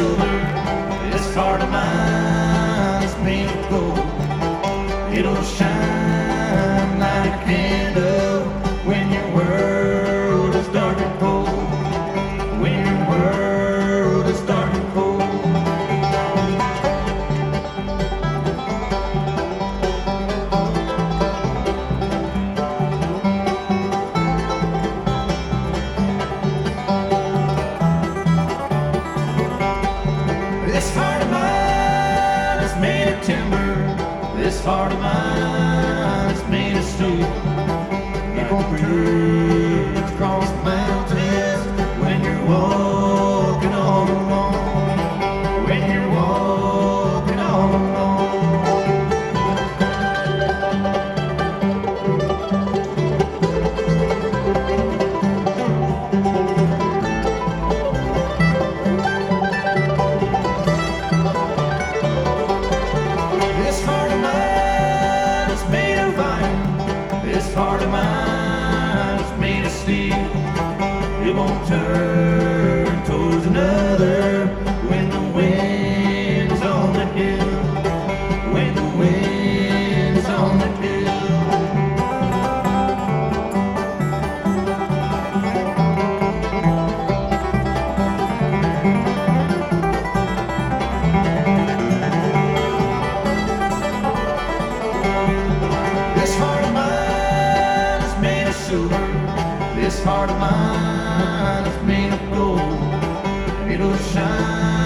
silver. This heart of mine is made of gold. It'll shine like a candle when your world is dark and cold. When your world is dark and cold. This heart of mine is made of timber. This heart of mine is made of steel. It won't bridge across the mountains when you're walking all alone. When you're walking all alone. This heart of mine is made of iron. This heart of mine is made of steel. It won't turn towards another when the wind's on the hill. When the wind's on the hill. This heart of mine is made of silver. This heart of mine is made of gold. It'll shine